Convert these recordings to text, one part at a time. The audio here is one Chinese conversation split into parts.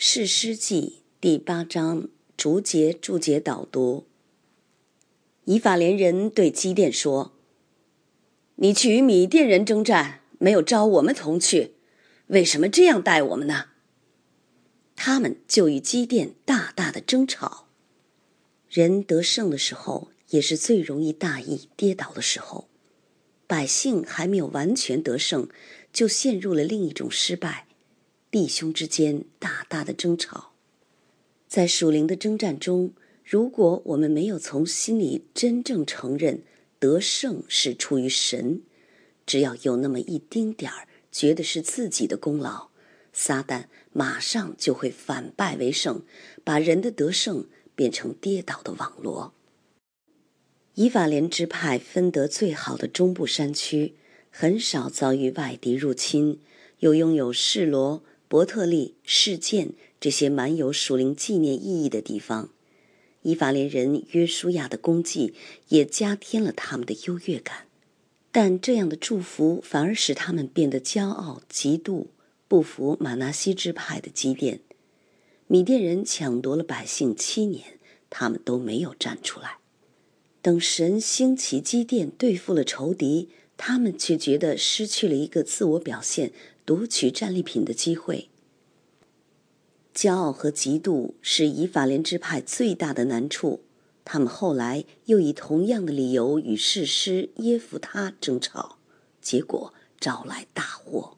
士师记第8章逐节注解导读。以法莲人对基甸说：你去与米甸人征战，没有招我们同去，为什么这样待我们呢？他们就与基甸大大的争吵。人得胜的时候，也是最容易大意跌倒的时候。百姓还没有完全得胜，就陷入了另一种失败，弟兄之间大大的争吵。在属灵的征战中，如果我们没有从心里真正承认得胜是出于神，只要有那么一丁点儿觉得是自己的功劳，撒旦马上就会反败为胜，把人的得胜变成跌倒的网罗。以法莲支派分得最好的中部山区，很少遭遇外敌入侵，又拥有示罗、伯特利、示剑这些满有属灵纪念意义的地方。以法莲人约书亚的功绩也加添了他们的优越感，但这样的祝福反而使他们变得骄傲、嫉妒，不服玛拿西支派的基甸。米甸人抢夺了百姓7年，他们都没有站出来。等神兴起基甸对付了仇敌，他们却觉得失去了一个自我表现、夺取战利品的机会。骄傲和嫉妒是以法莲支派最大的难处，他们后来又以同样的理由与士师耶弗他争吵，结果招来大祸。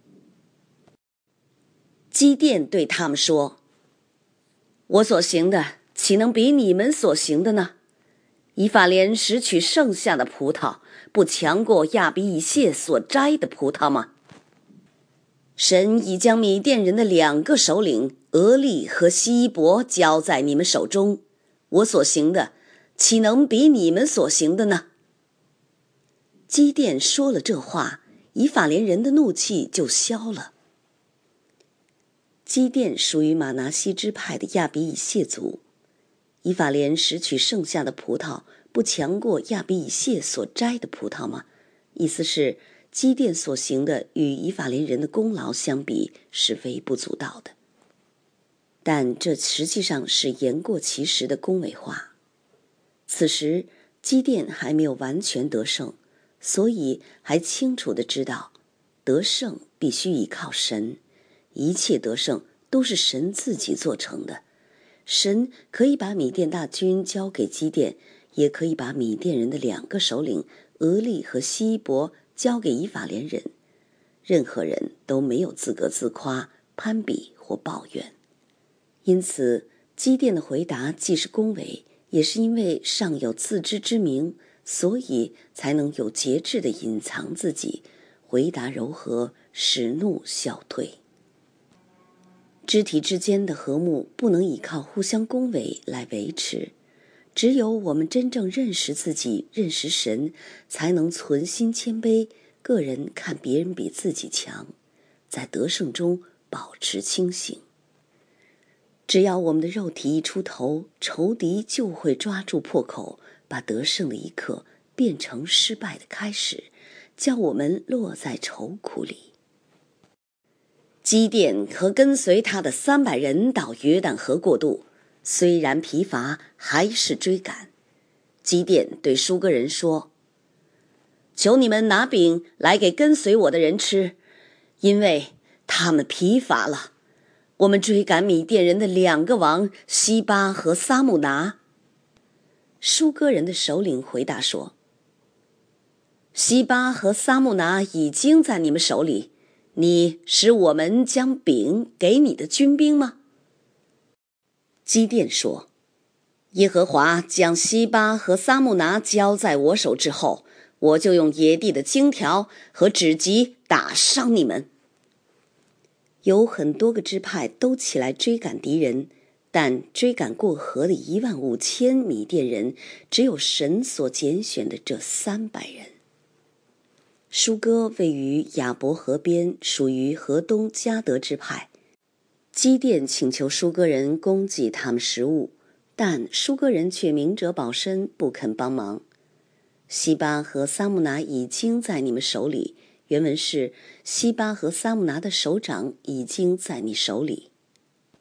基甸对他们说：我所行的岂能比你们所行的呢？以法莲拾取剩下的葡萄，不强过亚比以谢所摘的葡萄吗？神已将米甸人的2个首领俄利和希伯交在你们手中，我所行的岂能比你们所行的呢？基甸说了这话，以法莲人的怒气就消了。基甸属于玛拿西支派的亚比以谢族，以法莲拾取剩下的葡萄，不强过亚比以谢所摘的葡萄吗？意思是基甸所行的与以法莲人的功劳相比是微不足道的，但这实际上是言过其实的恭维话。此时基甸还没有完全得胜，所以还清楚地知道得胜必须依靠神，一切得胜都是神自己做成的。神可以把米甸大军交给基甸，也可以把米甸人的2个首领俄利和希伯交给以法莲人。任何人都没有资格自夸、攀比或抱怨。因此基甸的回答既是恭维，也是因为尚有自知之明，所以才能有节制地隐藏自己，回答柔和，使怒消退。肢体之间的和睦不能依靠互相恭维来维持，只有我们真正认识自己、认识神，才能存心谦卑，个人看别人比自己强，在得胜中保持清醒。只要我们的肉体一出头，仇敌就会抓住破口，把得胜的一刻变成失败的开始，叫我们落在愁苦里。基甸和跟随他的300人到约旦河过渡，虽然疲乏，还是追赶。基甸对疏割人说：求你们拿饼来给跟随我的人吃，因为他们疲乏了。我们追赶米甸人的2个王西巴和撒木拿。疏割人的首领回答说：西巴和撒木拿已经在你们手里，你使我们将饼给你的军兵吗？基甸说：耶和华将西巴和撒木拿交在我手之后，我就用野地的荆条和指棘打伤你们。有很多个支派都起来追赶敌人，但追赶过河的15000米甸人，只有神所拣选的这300人。疏割位于亚伯河边，属于河东迦得支派。基甸请求疏割人供给他们食物，但疏割人却明哲保身，不肯帮忙。西巴和撒木拿已经在你们手里，原文是西巴和撒木拿的首长已经在你手里。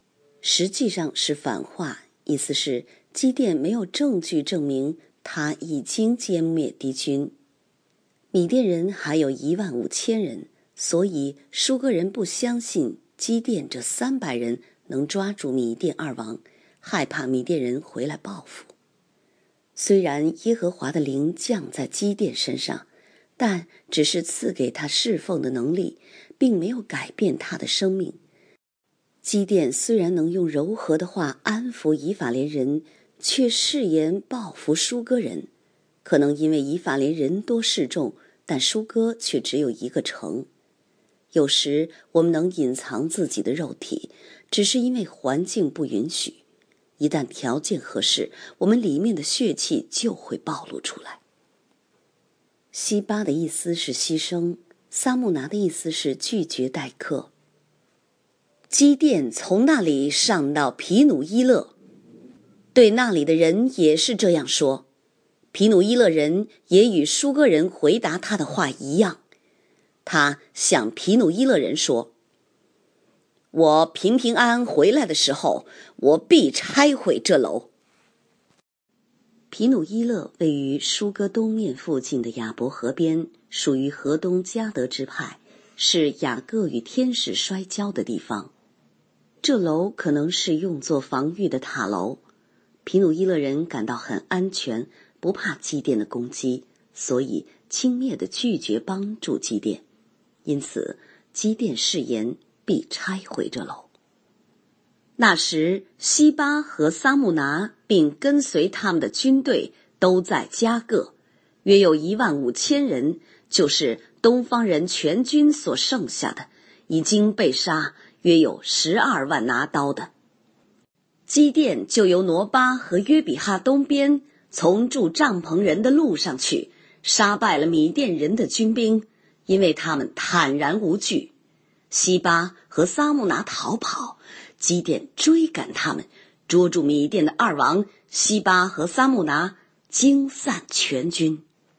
实际上是反话，意思是基甸没有证据证明他已经歼灭敌军。米甸人还有15000人，所以舒歌人不相信基甸这300人能抓住米甸2王，害怕米甸人回来报复。虽然耶和华的灵降在基甸身上，但只是赐给他侍奉的能力，并没有改变他的生命。基甸虽然能用柔和的话安抚以法莲人，却誓言报复舒歌人。可能因为以法莲人多势众，但舒歌却只有1个城。有时我们能隐藏自己的肉体，只是因为环境不允许。一旦条件合适，我们里面的血气就会暴露出来。西巴的意思是牺牲，撒木拿的意思是拒绝待客。基甸从那里上到皮努伊勒，对那里的人也是这样说。皮努伊勒人也与舒歌人回答他的话一样。他向皮努伊勒人说，我平平安安回来的时候，我必拆毁这楼。皮努伊勒位于舒歌东面附近的亚伯河边，属于河东迦得支派，是雅各与天使摔跤的地方。这楼可能是用作防御的塔楼。皮努伊勒人感到很安全，不怕基甸的攻击，所以轻蔑地拒绝帮助基甸。因此基甸誓言必拆毁这楼。那时西巴和撒木拿并跟随他们的军队都在加各，约有15000人，就是东方人全军所剩下的，已经被杀，约有12万拿刀的。基甸就由挪巴和约比哈东边从住帐篷人的路上去，杀败了米甸人的军兵，因为他们坦然无惧。西巴和撒木拿逃跑，基甸追赶他们，捉住米甸的2王西巴和撒木拿，惊散全军。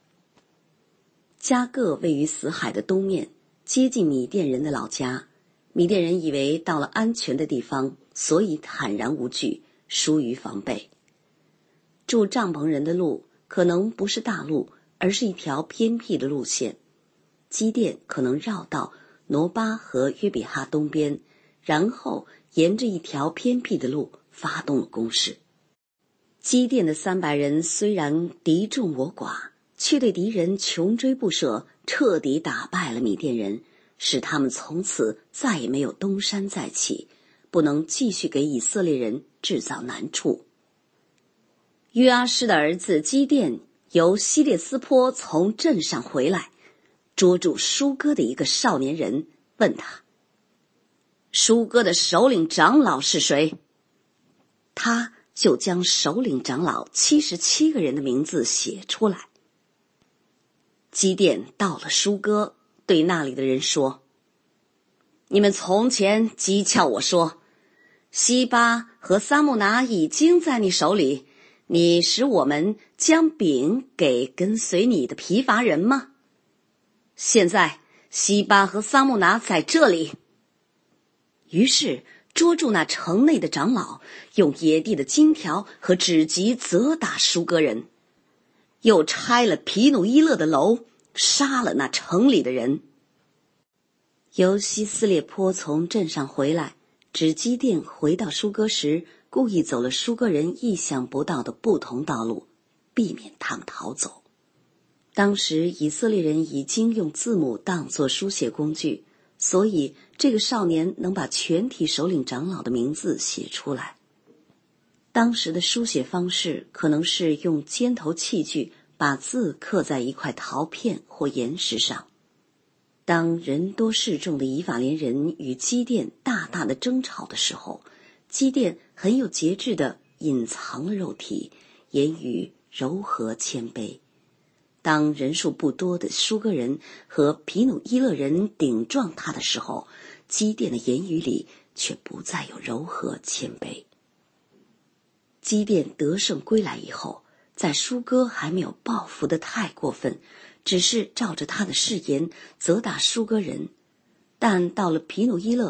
加各位于死海的东面，接近米甸人的老家。米甸人以为到了安全的地方，所以坦然无惧，疏于防备。住帐篷人的路可能不是大路，而是一条偏僻的路线。基甸可能绕到挪巴和约比哈东边，然后沿着一条偏僻的路发动了攻势。基甸的300人虽然敌众我寡，却对敌人穷追不舍，彻底打败了米甸人，使他们从此再也没有东山再起，不能继续给以色列人制造难处。约阿施的儿子基甸由希列斯坡从镇上回来，捉住舒歌的一个少年人，问他，舒歌的首领长老是谁？他就将首领长老77个人的名字写出来。基甸到了舒歌，对那里的人说，你们从前讥诮我说，西巴和撒木拿已经在你手里，你使我们将饼给跟随你的疲乏人吗？现在西巴和撒木拿在这里。于是捉住那城内的长老，用野地的金条和指棘责打舒歌人，又拆了皮努伊勒的楼，杀了那城里的人。由西斯列坡从镇上回来，指基甸回到舒歌时，故意走了舒歌人意想不到的不同道路，避免他们逃走。当时以色列人已经用字母当作书写工具，所以这个少年能把全体首领长老的名字写出来。当时的书写方式可能是用尖头器具把字刻在一块陶片或岩石上。当人多势众的以法莲人与基甸大大的争吵的时候，基甸很有节制地隐藏了肉体，言语柔和谦卑。当人数不多的舒歌人和皮努伊勒人顶撞他的时候，基甸的言语里却不再有柔和谦卑。基甸得胜归来以后，在舒歌还没有报复得太过分，只是照着他的誓言责打舒歌人，但到了皮努伊勒，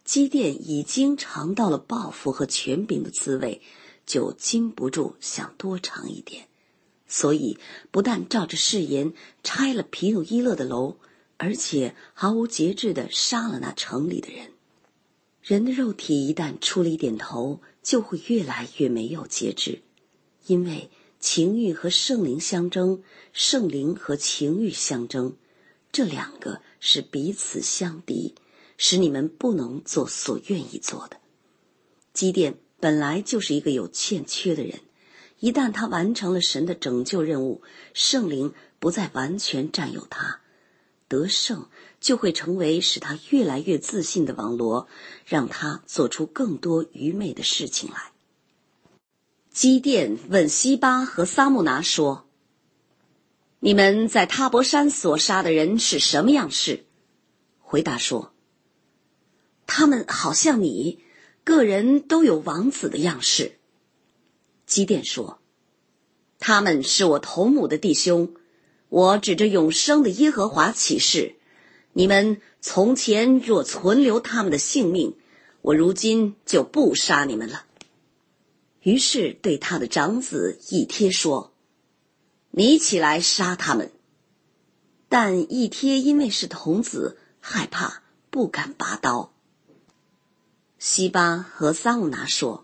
基甸已经尝到了报复和权柄的滋味，就禁不住想多尝一点，所以不但照着誓言拆了皮努伊勒的楼，而且毫无节制地杀了那城里的人。人的肉体一旦出了一点头，就会越来越没有节制，因为情欲和圣灵相争，圣灵和情欲相争，这两个是彼此相敌，使你们不能做所愿意做的。基甸本来就是一个有欠缺的人，一旦他完成了神的拯救任务，圣灵不再完全占有他，得胜就会成为使他越来越自信的网罗，让他做出更多愚昧的事情来。基甸问西巴和撒慕拿说：你们在塔伯山所杀的人是什么样式？回答说：他们好像你，个人都有王子的样式。基甸说：他们是我同母的弟兄，我指着永生的耶和华起誓，你们从前若存留他们的性命，我如今就不杀你们了。于是对他的长子以帖说：你起来杀他们。但以帖因为是童子，害怕，不敢拔刀。西巴和撒慕拿说：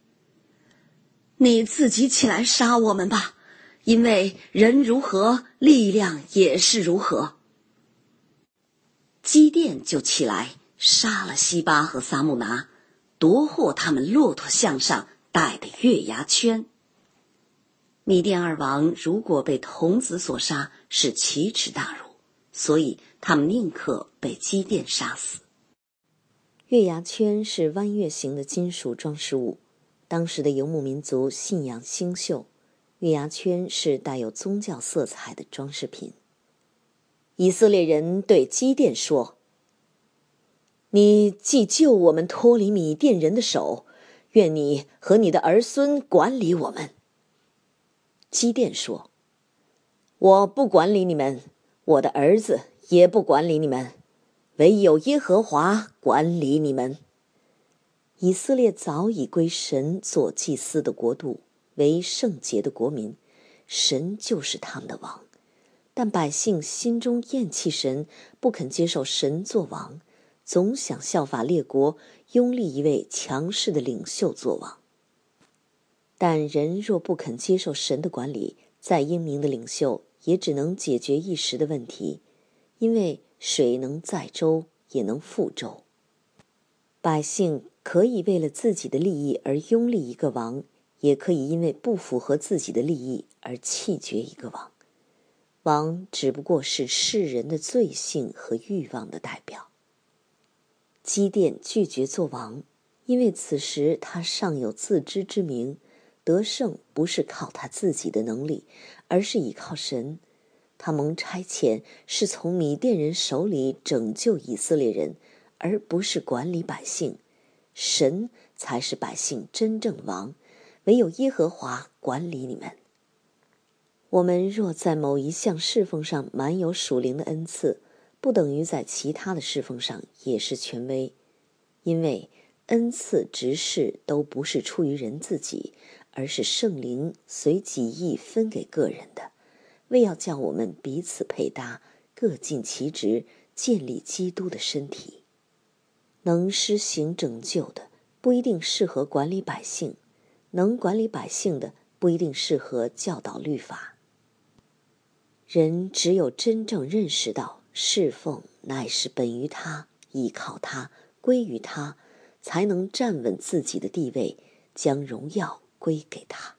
你自己起来杀我们吧，因为人如何，力量也是如何。基甸就起来杀了西巴和撒慕拿，夺获他们骆驼项上带的月牙圈。米甸二王如果被童子所杀，是奇耻大辱，所以他们宁可被基甸杀死。 月牙圈是弯月形的金属装饰物，当时的游牧民族信仰星宿，月牙圈是带有宗教色彩的装饰品。以色列人对基甸说：你既救我们脱离米甸人的手，愿你和你的儿孙管理我们。基甸说：我不管理你们，我的儿子也不管理你们，唯有耶和华管理你们。以色列早已归神做祭司的国度，为圣洁的国民，神就是他们的王。但百姓心中厌弃神，不肯接受神做王，总想效法列国，拥立一位强势的领袖做王。但人若不肯接受神的管理，再英明的领袖也只能解决一时的问题，因为水能载舟，也能覆舟。百姓可以为了自己的利益而拥立一个王，也可以因为不符合自己的利益而弃绝一个王。王只不过是世人的罪性和欲望的代表。基甸拒绝做王，因为此时他尚有自知之明，得胜不是靠他自己的能力，而是依靠神。他蒙差遣是从米甸人手里拯救以色列人，而不是管理百姓。神才是百姓真正王，唯有耶和华管理你们。我们若在某一项侍奉上满有属灵的恩赐，不等于在其他的侍奉上也是权威，因为恩赐职事都不是出于人自己，而是圣灵随己意分给个人的，为要叫我们彼此配搭，各尽其职，建立基督的身体。能施行拯救的不一定适合管理百姓，能管理百姓的不一定适合教导律法。人只有真正认识到侍奉乃是本于他，依靠他，归于他，才能站稳自己的地位，将荣耀归给他。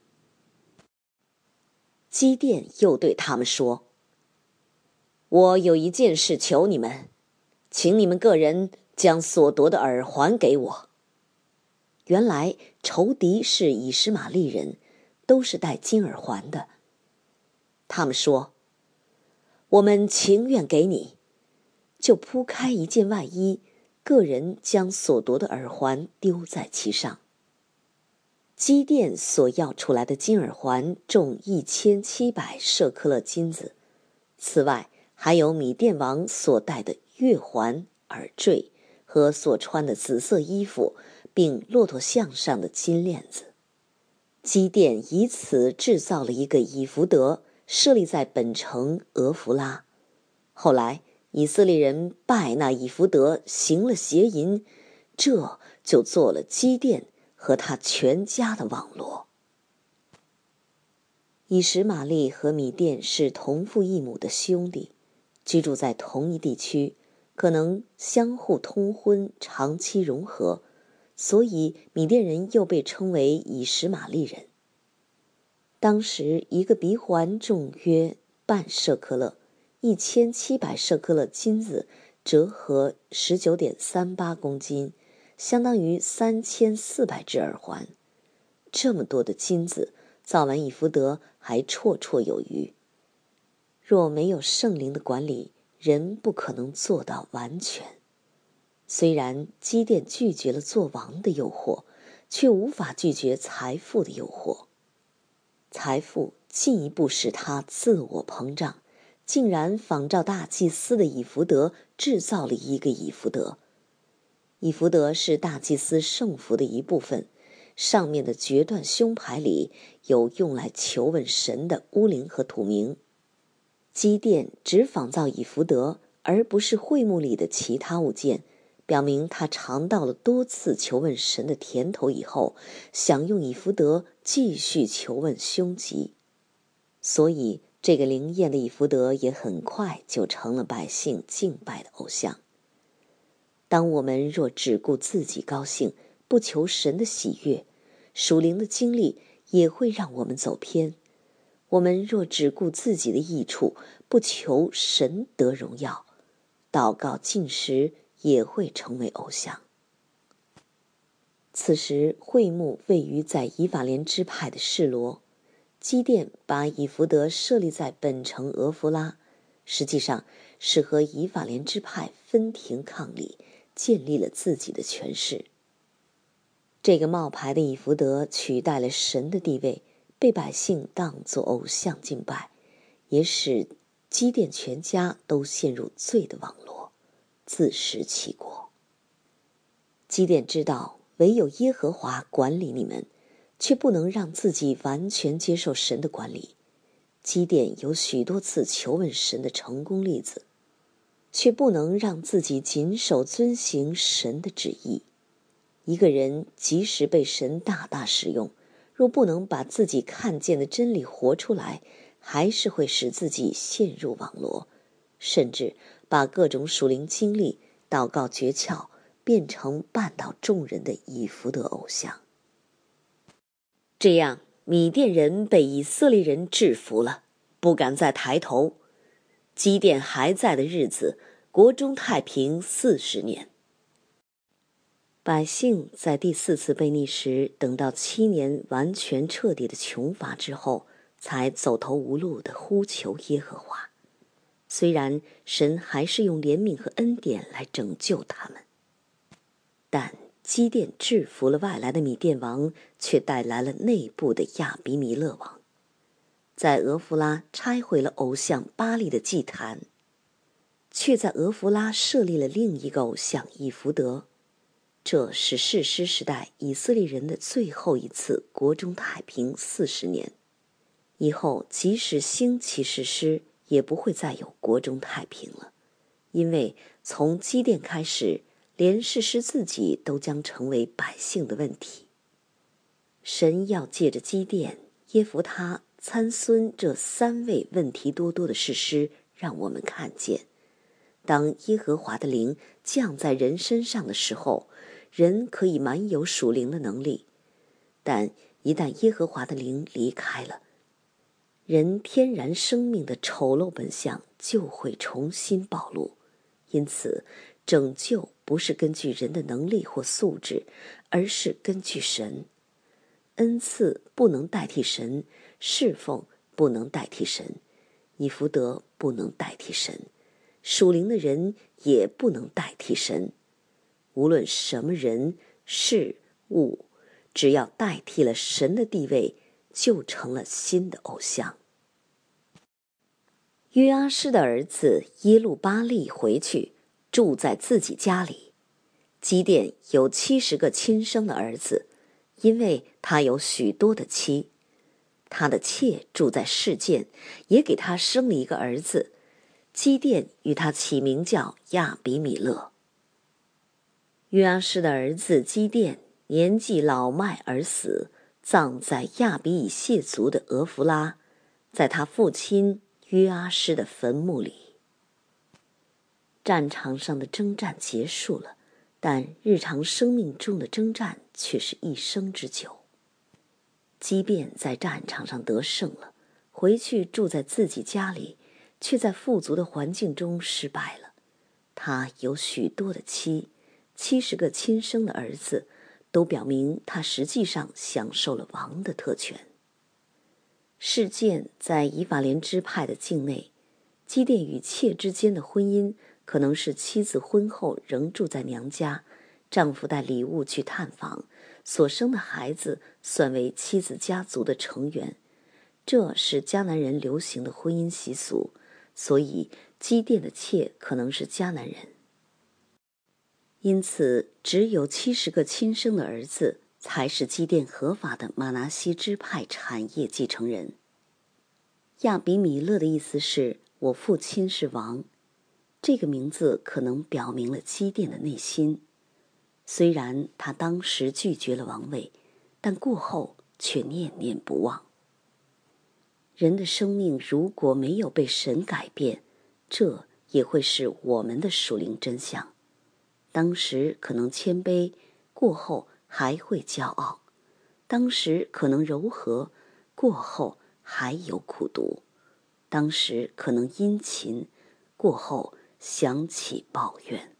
基甸又对他们说：我有一件事求你们，请你们个人将所夺的耳还给我。原来仇敌是以实玛利人，都是带金耳环的。他们说：我们情愿给你，就铺开一件外衣，个人将所夺的耳环丢在其上。基甸所要出来的金耳环重1700舍克勒金子，此外还有米甸王所戴的月环、耳坠、 和所穿的紫色衣服，并骆驼项上的金链子。基甸以此制造了一个以弗得，设立在本城俄弗拉。后来以色列人拜那以弗得，行了邪淫，这就做了基甸和他全家的网罗。以实玛利和米甸是同父异母的兄弟，居住在同一地区，可能相互通婚，长期融合，所以米甸人又被称为以实玛利人。当时一个鼻环重约半舍克勒，1700舍克勒金子折合19.38公斤，相当于3400只耳环。这么多的金子造完以弗得还绰绰有余。若没有圣灵的管理，人不可能做到完全。虽然基甸拒绝了做王的诱惑，却无法拒绝财富的诱惑。财富进一步使他自我膨胀，竟然仿照大祭司的以弗得制造了一个以弗得。以弗得是大祭司圣服的一部分，上面的决断胸牌里有用来求问神的乌灵和土明。基甸只仿造以弗得，而不是会幕里的其他物件，表明他尝到了多次求问神的甜头以后，想用以弗得继续求问凶吉。所以这个灵验的以弗得也很快就成了百姓敬拜的偶像。当我们若只顾自己高兴，不求神的喜悦，属灵的经历也会让我们走偏。我们若只顾自己的益处，不求神得荣耀，祷告禁食也会成为偶像。此时会幕位于在以法莲支派的示罗，基甸把以弗得设立在本城俄弗拉，实际上是和以法莲支派分庭抗礼，建立了自己的权势。这个冒牌的以弗得取代了神的地位，被百姓当作偶像敬拜，也使基甸全家都陷入罪的网罗，自食其果。基甸知道唯有耶和华管理你们，却不能让自己完全接受神的管理。基甸有许多次求问神的成功例子，却不能让自己谨守遵行神的旨意。一个人即使被神大大使用，若不能把自己看见的真理活出来，还是会使自己陷入网罗，甚至把各种属灵经历、祷告诀窍变成绊倒众人的以弗得偶像。这样米甸人被以色列人制服了，不敢再抬头。基甸还在的日子，国中太平40年。百姓在第4次被逆时，等到7年完全彻底的穷乏之后，才走投无路地呼求耶和华。虽然神还是用怜悯和恩典来拯救他们，但基甸制服了外来的米甸王，却带来了内部的亚比米勒王，在俄弗拉拆毁了偶像巴力的祭坛，却在俄弗拉设立了另一个偶像以弗得。这是士师时代以色列人的最后一次国中太平40年，以后即使兴起士师，也不会再有国中太平了，因为从基甸开始，连士师自己都将成为百姓的问题。神要借着基甸、耶弗他、参孙这3位问题多多的士师，让我们看见，当耶和华的灵降在人身上的时候，人可以满有属灵的能力，但一旦耶和华的灵离开了，人天然生命的丑陋本相就会重新暴露。因此拯救不是根据人的能力或素质，而是根据神。恩赐不能代替神，侍奉不能代替神，以弗得不能代替神，属灵的人也不能代替神。无论什么人、事、物，只要代替了神的地位，就成了新的偶像。约阿施的儿子耶路巴利回去，住在自己家里。 基甸有70个亲生的儿子，因为他有许多的妻。他的妾住在示剑，也给他生了一个儿子。基甸与他起名叫亚比米勒。约阿施的儿子基甸年纪老迈而死，葬在亚比以谢族的俄弗拉，在他父亲约阿施的坟墓里。战场上的征战结束了，但日常生命中的征战却是一生之久。即便在战场上得胜了，回去住在自己家里，却在富足的环境中失败了。他有许多的妻，70个亲生的儿子，都表明他实际上享受了王的特权。示剑在以法莲支派的境内，基甸与妾之间的婚姻可能是妻子婚后仍住在娘家，丈夫带礼物去探访，所生的孩子算为妻子家族的成员。这是迦南人流行的婚姻习俗，所以基甸的妾可能是迦南人。因此，只有70个亲生的儿子才是基甸合法的玛拿西支派产业继承人。亚比米勒的意思是我父亲是王，这个名字可能表明了基甸的内心。虽然他当时拒绝了王位，但过后却念念不忘。人的生命如果没有被神改变，这也会是我们的属灵真相。当时可能谦卑，过后还会骄傲；当时可能柔和，过后还有苦毒；当时可能殷勤，过后想起抱怨。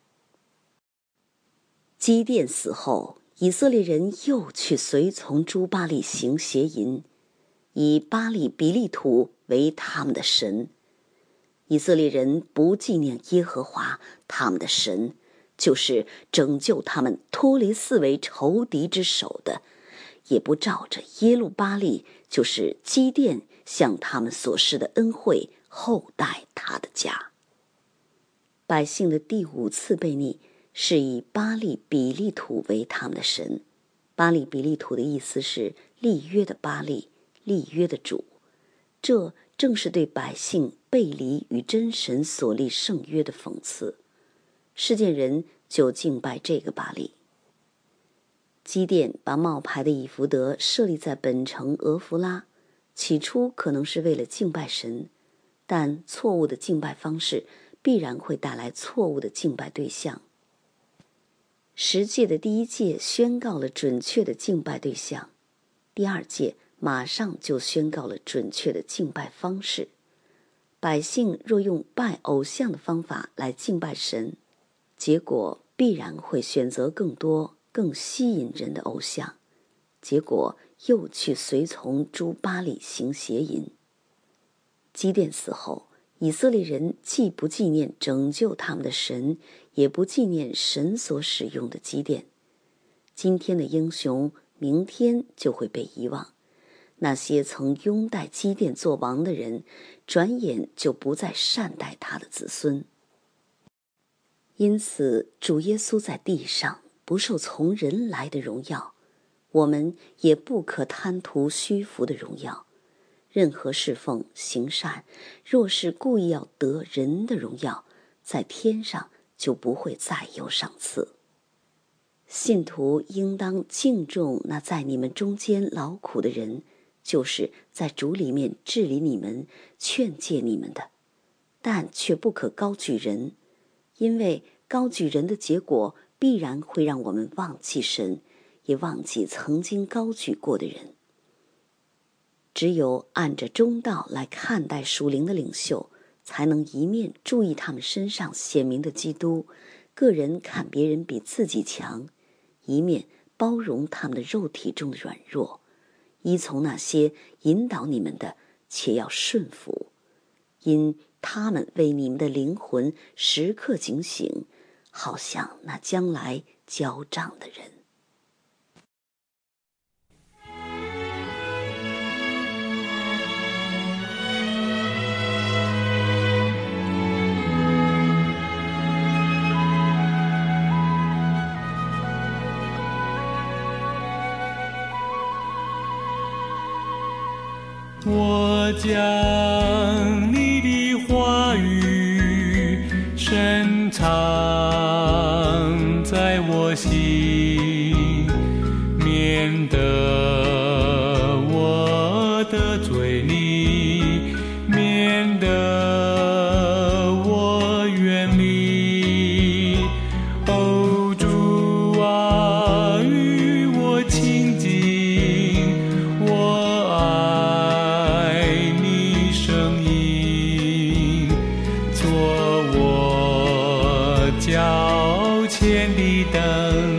基甸死后，以色列人又去随从诸巴力行邪淫，以巴力比利土为他们的神。以色列人不纪念耶和华他们的神，就是拯救他们脱离四围仇敌之手的，也不照着耶路巴力，就是基甸向他们所施的恩惠厚待他的家。百姓的第5次悖逆是以巴力比利土为他们的神。巴力比利土的意思是立约的巴力，立约的主。这正是对百姓背离与真神所立圣约的讽刺。示剑人就敬拜这个巴力。基甸把冒牌的以弗得设立在本城俄弗拉，起初可能是为了敬拜神，但错误的敬拜方式必然会带来错误的敬拜对象。10届的第1届宣告了准确的敬拜对象，第2届马上就宣告了准确的敬拜方式。百姓若用拜偶像的方法来敬拜神，结果必然会选择更多更吸引人的偶像，结果又去随从诸巴力行邪淫。基甸死后，以色列人既不纪念拯救他们的神，也不纪念神所使用的基甸。今天的英雄，明天就会被遗忘。那些曾拥戴基甸做王的人，转眼就不再善待他的子孙。因此，主耶稣在地上不受从人来的荣耀，我们也不可贪图虚浮的荣耀。任何侍奉行善，若是故意要得人的荣耀，在天上就不会再有赏赐。信徒应当敬重那在你们中间劳苦的人，就是在主里面治理你们、劝诫你们的，但却不可高举人，因为高举人的结果必然会让我们忘记神，也忘记曾经高举过的人。只有按着中道来看待属灵的领袖，才能一面注意他们身上显明的基督，个人看别人比自己强，一面包容他们的肉体中的软弱，依从那些引导你们的，且要顺服，因他们为你们的灵魂时刻警醒，好像那将来交账的人。 我将你的话语深藏在我心，免得我得罪你，免得我远离。哦，主啊，与我亲近，我爱你声音，做我脚前的灯。